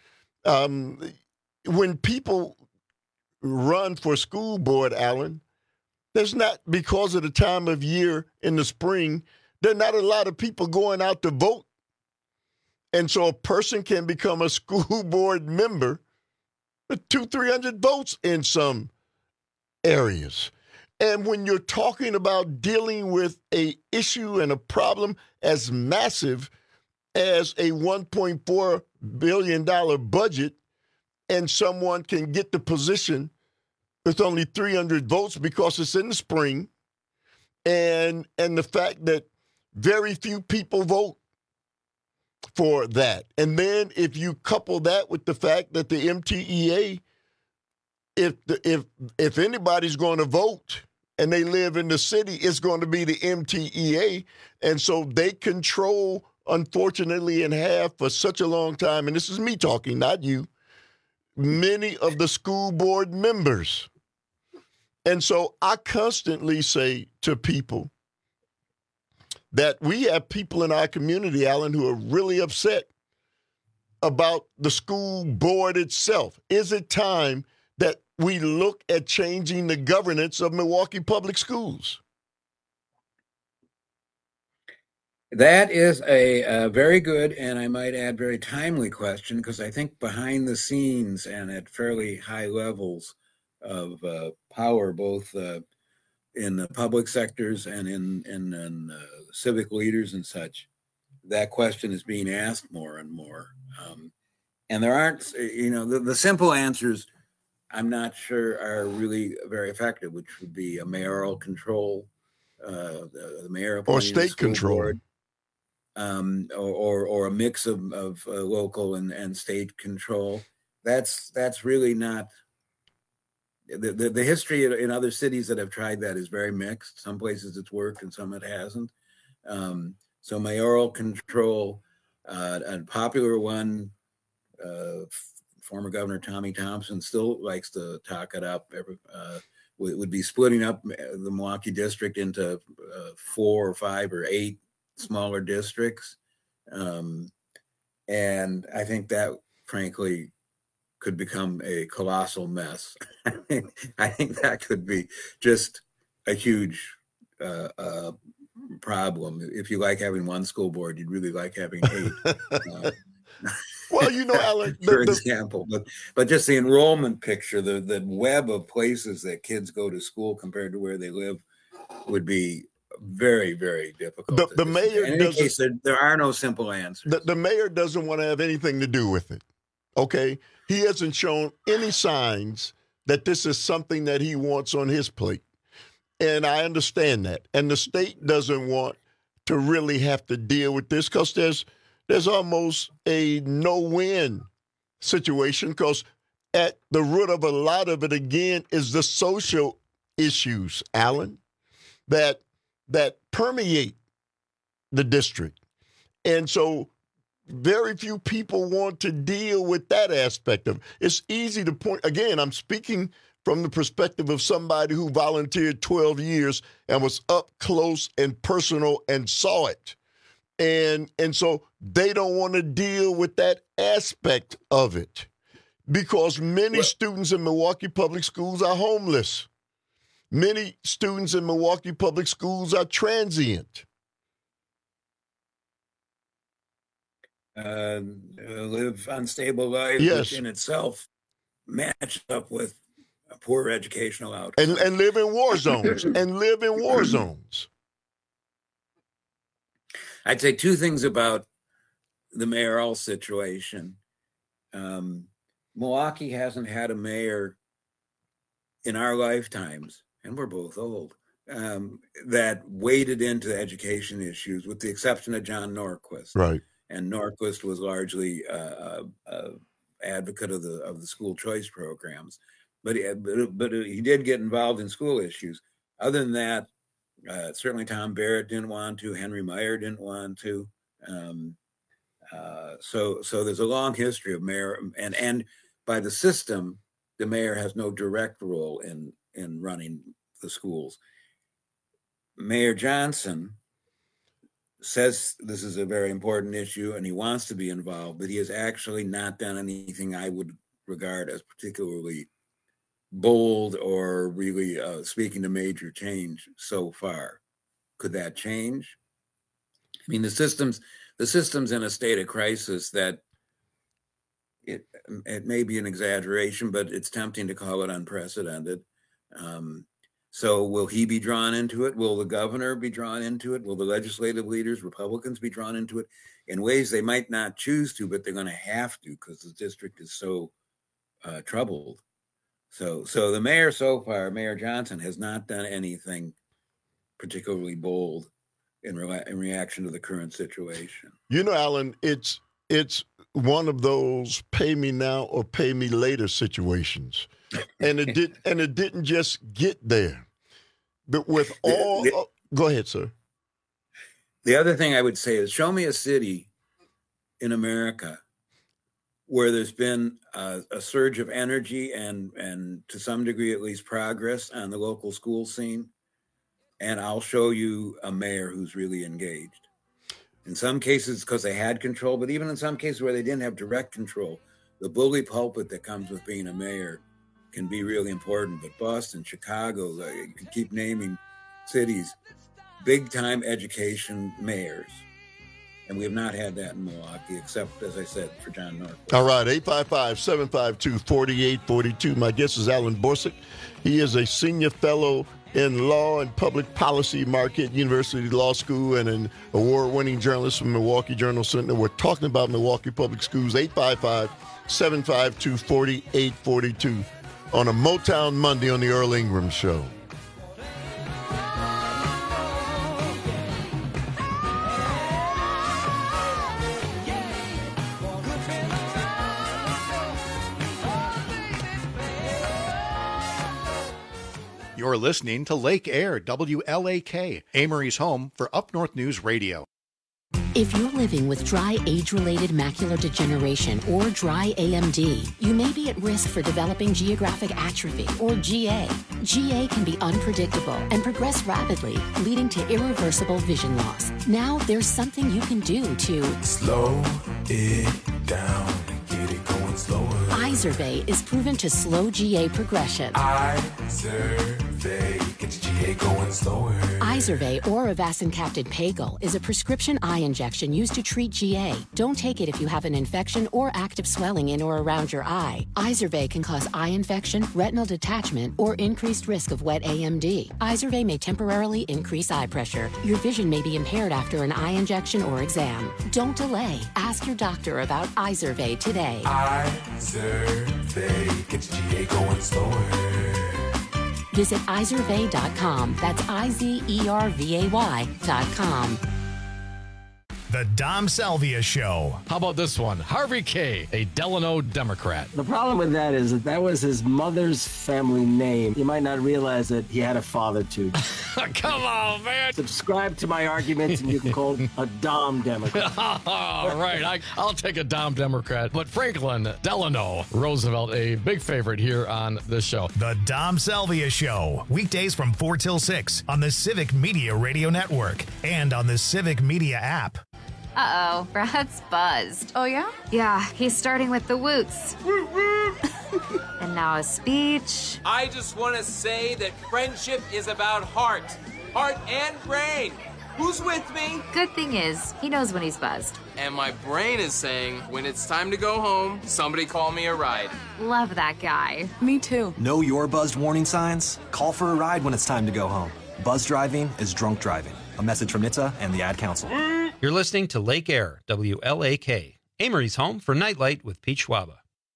when people run for school board, Alan, there's not, because of the time of year in the spring, there are not a lot of people going out to vote. And so a person can become a school board member with 200-300 votes in some areas. And when you're talking about dealing with a issue and a problem as massive as a $1.4 billion budget, and someone can get the position with only 300 votes because it's in the spring, and the fact that very few people vote for that. And then if you couple that with the fact that the MTEA, if anybody's going to vote and they live in the city, it's going to be the MTEA. And so they control, unfortunately, and have for such a long time, and this is me talking, not you, many of the school board members. And so I constantly say to people that we have people in our community, Alan, who are really upset about the school board itself. Is it time that we look at changing the governance of Milwaukee Public Schools? That is a very good, and I might add very timely question, because I think behind the scenes and at fairly high levels of power, both in the public sectors and in civic leaders and such, that question is being asked more and more. And there aren't, the simple answers, I'm not sure are really very effective, which would be a mayoral control, the mayor or state control, board, or a mix of local and state control. That's really not. The history in other cities that have tried that is very mixed. Some places it's worked and some it hasn't. So mayoral control, a popular one, former Governor Tommy Thompson still likes to talk it up. Would be splitting up the Milwaukee district into 4 or 5 or 8 smaller districts. And I think that, frankly, could become a colossal mess. I think that could be just a huge problem. If you like having one school board, you'd really like having 8. Well, you know, Alan, for example, but just the enrollment picture, the web of places that kids go to school compared to where they live would be very, very difficult. The mayor in any case, there are no simple answers. The mayor doesn't want to have anything to do with it. Okay, he hasn't shown any signs that this is something that he wants on his plate, and I understand that. And the state doesn't want to really have to deal with this because there's almost a no-win situation, because at the root of a lot of it, again, is the social issues, Alan, that permeate the district. And so very few people want to deal with that aspect of it. It's easy to point. Again, I'm speaking from the perspective of somebody who volunteered 12 years and was up close and personal and saw it. And so they don't want to deal with that aspect of it because many students in Milwaukee Public Schools are homeless. Many students in Milwaukee Public Schools are transient. Live unstable lives, yes, which in itself match up with a poor educational outcome. And live in war zones. I'd say two things about the mayoral situation. Milwaukee hasn't had a mayor in our lifetimes, and we're both old, that waded into education issues, with the exception of John Norquist. Right. And Norquist was largely advocate of the school choice programs, but he did get involved in school issues. Other than that, certainly Tom Barrett didn't want to. Henry Meyer didn't want to. So there's a long history of mayor, and by the system, the mayor has no direct role in running the schools. Mayor Johnson says this is a very important issue and he wants to be involved, but he has actually not done anything I would regard as particularly bold or really speaking to major change so far. Could that change? I mean, the system's in a state of crisis that it may be an exaggeration, but it's tempting to call it unprecedented. So will he be drawn into it? Will the governor be drawn into it? Will the legislative leaders, Republicans, be drawn into it in ways they might not choose to, but they're going to have to because the district is so troubled? So the mayor so far, Mayor Johnson, has not done anything particularly bold in reaction to the current situation. You know, Alan, it's one of those pay me now or pay me later situations. And it didn't just get there. But with all go ahead, sir. The other thing I would say is show me a city in America where there's been a surge of energy and to some degree at least progress on the local school scene, and I'll show you a mayor who's really engaged. In some cases because they had control, but even in some cases where they didn't have direct control, the bully pulpit that comes with being a mayor can be really important. But Boston, Chicago, you can keep naming cities, big time education mayors. And we have not had that in Milwaukee, except, as I said, for John Norquist. All right, 855-752-4842. My guest is Alan Borsig. He is a senior fellow in law and public policy, Marquette University Law School, and an award-winning journalist from Milwaukee Journal Sentinel. We're talking about Milwaukee Public Schools, 855-752-4842 on a Motown Monday on the Earl Ingram Show. You're listening to Lake Air, WLAK, Amory's home for Up North News Radio. If you're living with dry age-related macular degeneration or dry AMD, you may be at risk for developing geographic atrophy or GA. GA can be unpredictable and progress rapidly, leading to irreversible vision loss. Now there's something you can do to slow it down and get it going slower. Izervay is proven to slow GA progression. Izervay. Izervay, get your GA going slower. Izervay or Avastin-capted Pagel is a prescription eye injection used to treat GA. Don't take it if you have an infection or active swelling in or around your eye. Izervay can cause eye infection, retinal detachment, or increased risk of wet AMD. Izervay may temporarily increase eye pressure. Your vision may be impaired after an eye injection or exam. Don't delay. Ask your doctor about Izervay today. Izervay, get your GA going slower. Visit Izervay.com. That's IZERVAY.com. The Dom Salvia Show. How about this one? Harvey K., a Delano Democrat. The problem with that is that was his mother's family name. You might not realize that he had a father too. Come on, man. Subscribe to my arguments and you can call a Dom Democrat. All right, I'll take a Dom Democrat. But Franklin Delano Roosevelt, a big favorite here on this show. The Dom Salvia Show. Weekdays from 4 till 6 on the Civic Media Radio Network and on the Civic Media app. Uh-oh, Brad's buzzed. Oh, yeah? Yeah, he's starting with the woots. And now a speech. I just want to say that friendship is about heart and brain. Who's with me? Good thing is, he knows when he's buzzed. And my brain is saying, when it's time to go home, somebody call me a ride. Love that guy. Me too. Know your buzzed warning signs? Call for a ride when it's time to go home. Buzz driving is drunk driving. A message from NHTSA and the Ad Council. You're listening to Lake Air, WLAK, Amory's home for Nightlight with Pete Schwaba.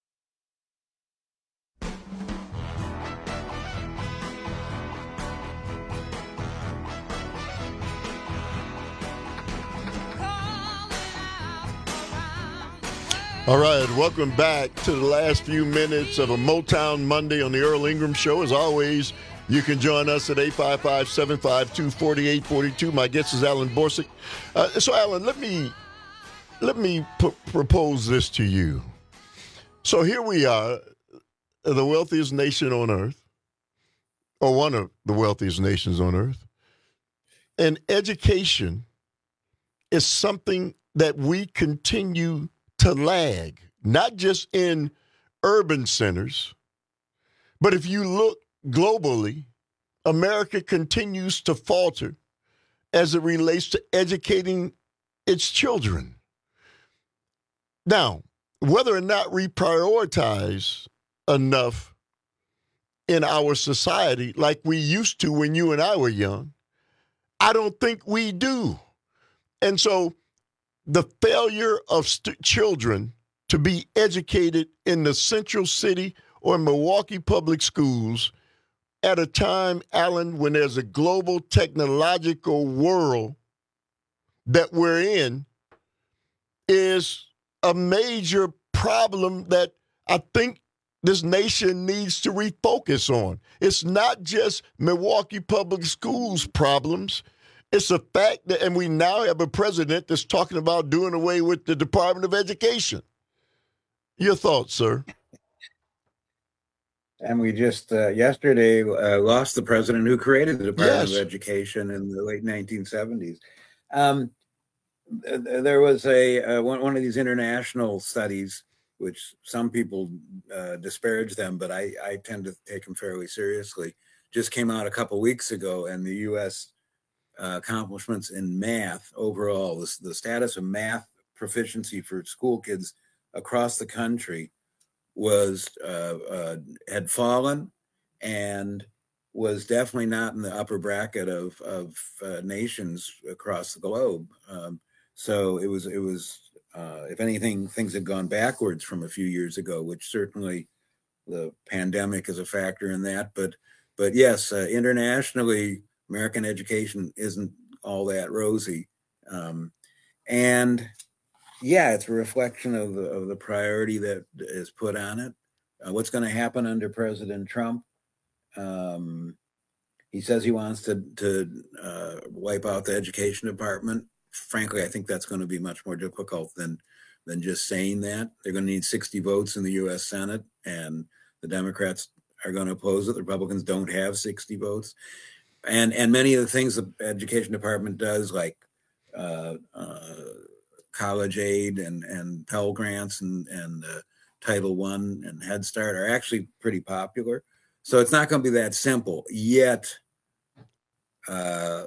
All right, welcome back to the last few minutes of a Motown Monday on the Earl Ingram Show. As always, you can join us at 855-752-4842. My guest is Alan Borsig. So, Alan, let me propose this to you. So here we are, the wealthiest nation on earth, or one of the wealthiest nations on earth. And education is something that we continue to lag, not just in urban centers, but if you look globally, America continues to falter as it relates to educating its children. Now, whether or not we prioritize enough in our society like we used to when you and I were young, I don't think we do. And so the failure of children to be educated in the Central City or Milwaukee public schools at a time, Alan, when there's a global technological world that we're in is a major problem that I think this nation needs to refocus on. It's not just Milwaukee public schools problems. It's a fact that, and we now have a president that's talking about doing away with the Department of Education. Your thoughts, sir? And we just yesterday lost the president who created the Department of Education in the late 1970s. There was one of these international studies, which some people disparage them, but I tend to take them fairly seriously. Just came out a couple weeks ago, and the U.S. Accomplishments in math overall, the status of math proficiency for school kids across the country was had fallen and was definitely not in the upper bracket of nations across the globe. So it was if anything, things had gone backwards from a few years ago, which certainly the pandemic is a factor in that. But yes, internationally, American education isn't all that rosy. And yeah, it's a reflection of the priority that is put on it. What's going to happen under President Trump? He says he wants to wipe out the education department. Frankly, I think that's going to be much more difficult than just saying that. They're going to need 60 votes in the U.S. Senate, and the Democrats are going to oppose it. The Republicans don't have 60 votes. And many of the things the education department does, like college aid and Pell Grants and Title I and Head Start, are actually pretty popular. So it's not going to be that simple yet. Are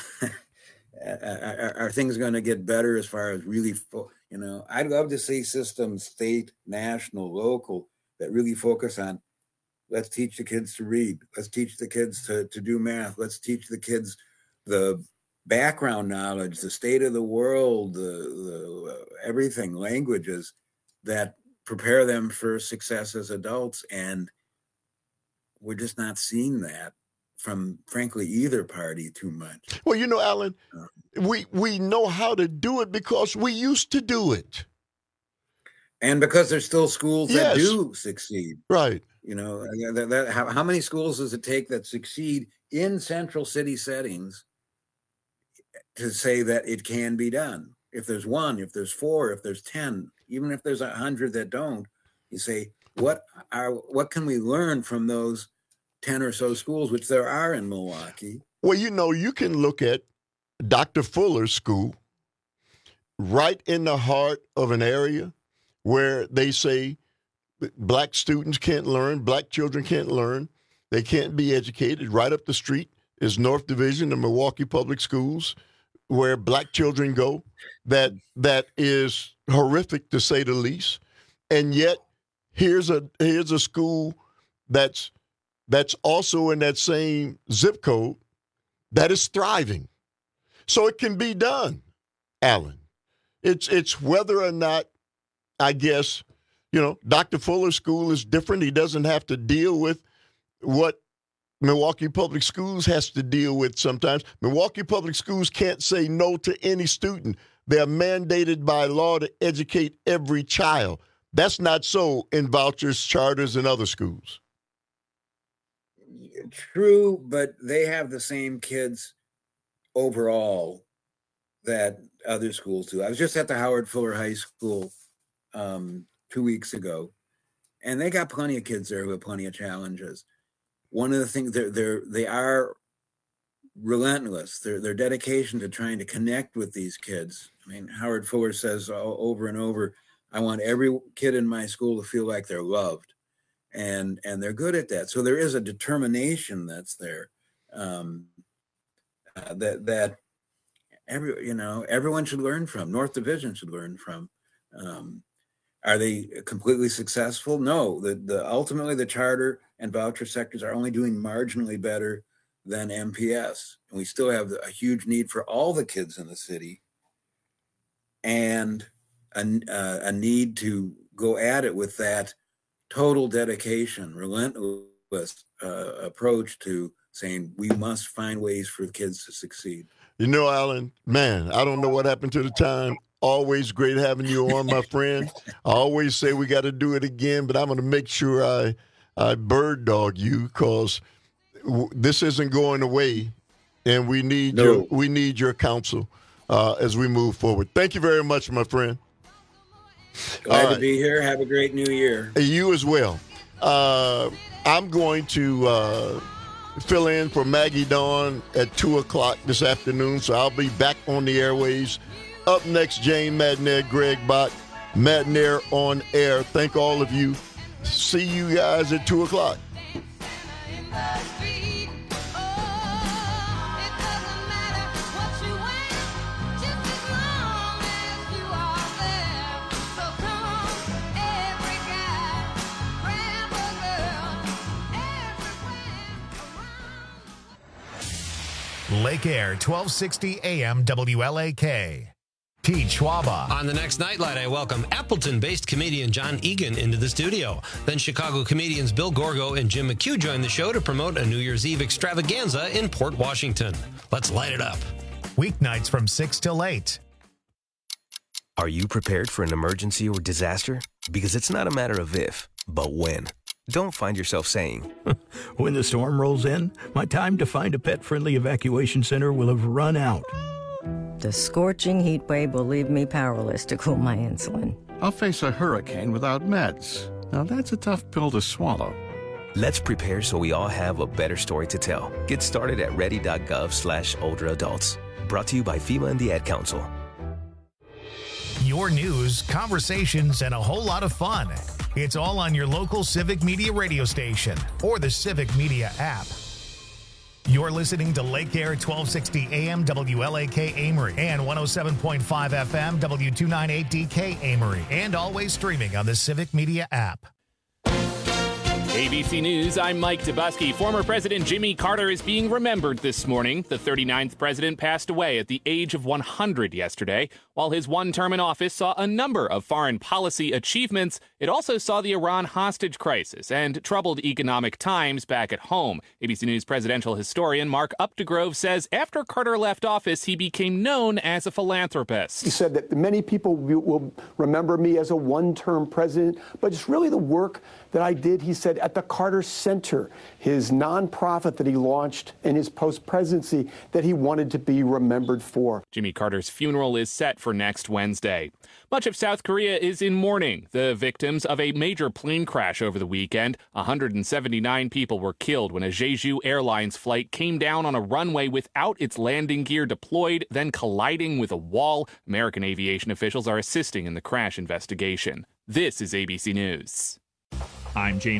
things going to get better as far as really, I'd love to see systems, state, national, local, that really focus on, let's teach the kids to read. Let's teach the kids to do math. Let's teach the kids the background knowledge, the state of the world, the everything, languages that prepare them for success as adults. And we're just not seeing that from, frankly, either party too much. Well, Alan, we know how to do it because we used to do it. And because there's still schools that do succeed. Right. How many schools does it take that succeed in central city settings to say that it can be done? If there's 1, if there's 4, if there's 10, even if there's 100 that don't, you say, what can we learn from those 10 or so schools, which there are in Milwaukee? Well, you can look at Dr. Fuller's school right in the heart of an area where they say black students can't learn, black children can't learn, they can't be educated. Right up the street is North Division of Milwaukee Public Schools, where black children go. That is horrific, to say the least. And yet, here's a school that's also in that same zip code that is thriving. So it can be done, Alan. It's whether or not, I guess, Dr. Fuller's school is different. He doesn't have to deal with what Milwaukee Public Schools has to deal with sometimes. Milwaukee Public Schools can't say no to any student. They're mandated by law to educate every child. That's not so in vouchers, charters, and other schools. True, but they have the same kids overall that other schools do. I was just at the Howard Fuller High School 2 weeks ago, and they got plenty of kids there who have plenty of challenges. One of the things, they are relentless. Their dedication to trying to connect with these kids. I mean, Howard Fuller says over and over, I want every kid in my school to feel like they're loved. And they're good at that. So there is a determination that's there that everyone should learn from. North Division should learn from. Are they completely successful? No. Ultimately the charter and voucher sectors are only doing marginally better than MPS, and we still have a huge need for all the kids in the city, and a need to go at it with that total dedication, relentless approach to saying we must find ways for kids to succeed. Alan, man, I don't know what happened to the time. Always great having you on, my friend. I always say we got to do it again, but I'm going to make sure I bird dog you, because this isn't going away, and we need your counsel as we move forward. Thank you very much, my friend. Glad to be here. Have a great new year. You as well. I'm going to fill in for Maggie Dawn at 2 o'clock this afternoon, so I'll be back on the airways. Up next, Jane Madnair, Greg Bott, Madnair on air. Thank all of you. See you guys at 2 o'clock. Lake Air, 1260 AM WLAK. Pete Schwaba. On the next Nightlight, I welcome Appleton-based comedian John Egan into the studio. Then Chicago comedians Bill Gorgo and Jim McHugh join the show to promote a New Year's Eve extravaganza in Port Washington. Let's light it up. Weeknights from 6 till 8. Are you prepared for an emergency or disaster? Because it's not a matter of if, but when. Don't find yourself saying, when the storm rolls in, my time to find a pet-friendly evacuation center will have run out. The scorching heat wave will leave me powerless to cool my insulin. I'll face a hurricane without meds. Now that's a tough pill to swallow. Let's prepare so we all have a better story to tell. Get started at ready.gov/older adults. Brought to you by FEMA and the Ad Council. your news, conversations, and a whole lot of fun. It's all on your local Civic Media radio station or the Civic Media app. You're listening to Lake Air 1260 AM WLAK Amory and 107.5 FM W298DK Amory, and always streaming on the Civic Media app. ABC News, I'm Mike Dubusky. Former President Jimmy Carter is being remembered this morning. The 39th president passed away at the age of 100 yesterday. While his one term in office saw a number of foreign policy achievements, it also saw the Iran hostage crisis and troubled economic times back at home. ABC News presidential historian Mark Updegrove says after Carter left office, he became known as a philanthropist. He said that many people will remember me as a one-term president, but it's really the work that I did, he said, at the Carter Center, his nonprofit that he launched in his post-presidency that he wanted to be remembered for. Jimmy Carter's funeral is set for next Wednesday. Much of South Korea is in mourning. The victims of a major plane crash over the weekend. 179 people were killed when a Jeju Airlines flight came down on a runway without its landing gear deployed, then colliding with a wall. American aviation officials are assisting in the crash investigation. This is ABC News. I'm James